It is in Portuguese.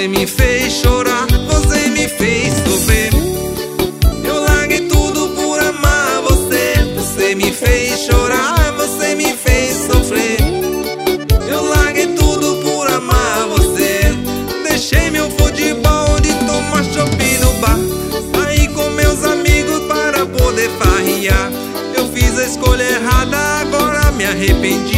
Você me fez chorar, você me fez sofrer. Eu larguei tudo por amar você. Você me fez chorar, você me fez sofrer. Eu larguei tudo por amar você. Deixei meu futebol de tomar chopp no bar. Saí com meus amigos para poder farrear. Eu fiz a escolha errada, agora me arrependi.